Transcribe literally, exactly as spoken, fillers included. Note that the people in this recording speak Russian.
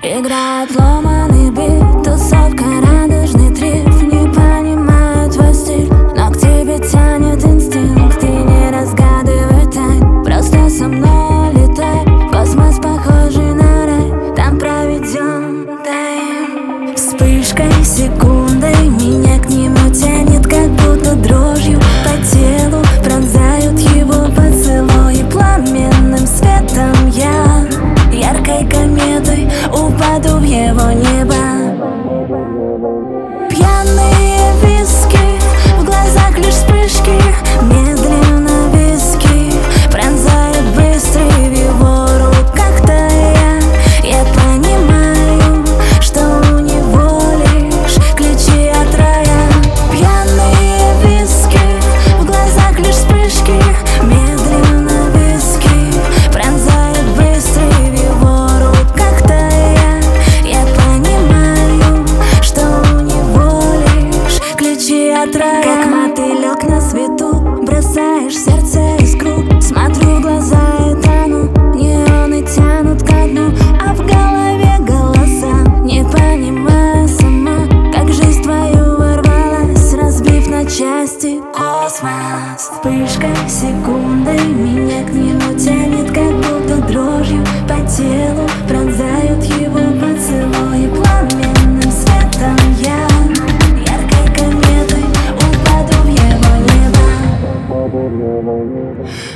Играет ломаный бит, тусовка, радужный триф. Не понимаю твой стиль, но к тебе тянет инстинкт. Ты не разгадывай тайн, просто со мной летай. Космос похожий на рай, там проведем тайм. Вспышкой, секундой меня к нему тянет, как будто дрожью по телу пронзают его поцелуи. Пламенным светом я яркой кометой упаду в его небо. Пьяные виски, в глазах лишь вспышки. Медленно виски пронзает быстрый в его руках тая. Я понимаю, что у него лишь ключи от рая. Пьяные виски, в глазах лишь вспышки. Медленно виски пронзает быстрый в его руках тая. Я понимаю, что у него лишь ключи от рая. Как мотылек на свету, бросаешь в сердце искру. Смотрю в глаза и тону, неоны тянут ко дну. А в голове голоса, не понимая сама, как жизнь твою ворвалась, разбив на части космос. Вспышкой, секундой меня к нему тянет, как будто дрожью по телу пронзают его поцелуи. Пламенным светом я яркой кометой упаду в его небо.